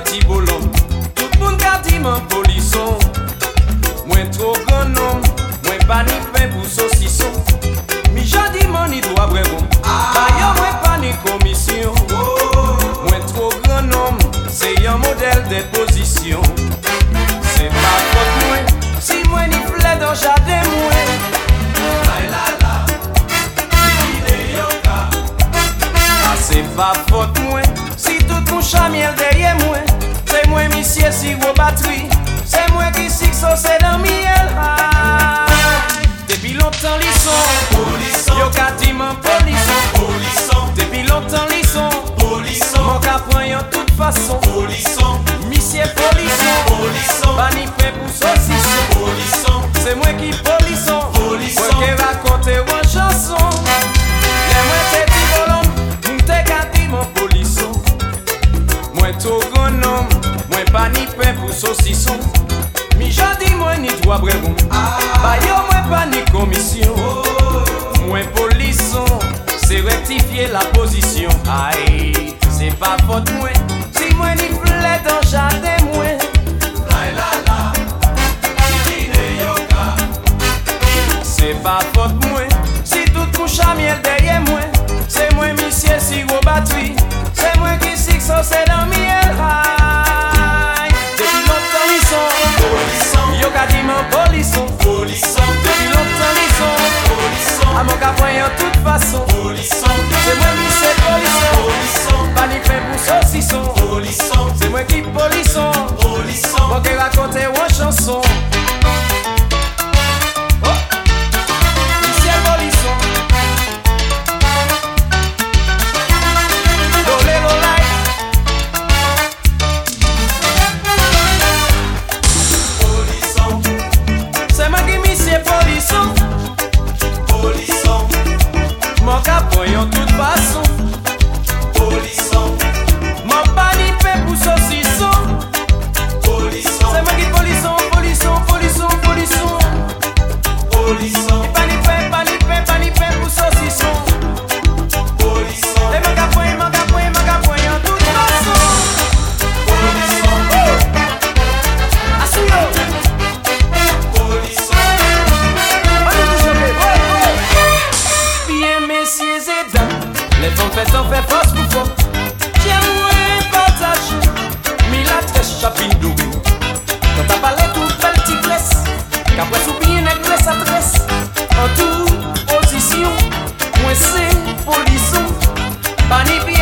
petit bolon. Tout le monde a dit mon polisson. Moins trop grand nom, moins pas ni pain pour saucisson. Mi jodi mon ni doit vraiment. D'ailleurs, moins pas ni commission. Moins trop grand nom, c'est un modèle d'imposition. C'est pas faute moins, si moins ni plaît dans jardin moins. C'est pas faute moins, si tout mon chamiel derrière moi. C'est moi monsieur si vos batteries. C'est moi qui sais que ça c'est dans miel. Depuis longtemps ils sont polisson. Yo ka di man polisson. Polisson. Depuis longtemps ils sont polisson. Mon ka prend en toute façon. Polisson. Monsieur polisson. Polisson. Bani fait pour saucisson. Polisson. C'est moi qui polisson. Polisson. Moi qui raconte une chanson. Les moi t'es dit volon. M'te ka di mon polisson. Moi tout grand homme. Moi pas ni pain pour saucisson. Mi jodi moi ni droit brevon. Ba yo moi pas ni commission. Moi polisson, c'est rectifier la position. Aïe, c'est pas faute moi. Si moi ni plaît dans jardin moi. C'est pas faute moi. Si tout couche à miel derrière moi. C'est moi monsieur si gros batterie. C'est moi qui sais que ça c'est dans miel. Depuis longtemps ils sont polisson. Yo ka di man polisson. Polisson. Depuis longtemps ils sont polisson. A mon ka en toute façon. Polisson. C'est moi qui sais polisson. Polisson. Pas ni pain pour saucisson. Polisson. C'est moi qui polisson. Polisson. Moi qui raconte une chanson. En toute façon, polisson. Mon pani fait pour saucisson. Polisson. C'est moi qui polisson, polisson, polisson, polisson. Polisson. Pani fait pour saucisson. Polisson. Et mon capoin en toute façon. Polisson. Assuyo. Polisson. Bien messieurs et les femmes on fait force pour fort. J'aime moins partager. Mais la tresse chapine double. Quand t'as parlé tout belle tigresse. Qu'après sous bien necklace à tresse. En toute position. Moi c'est polisson. Pas ni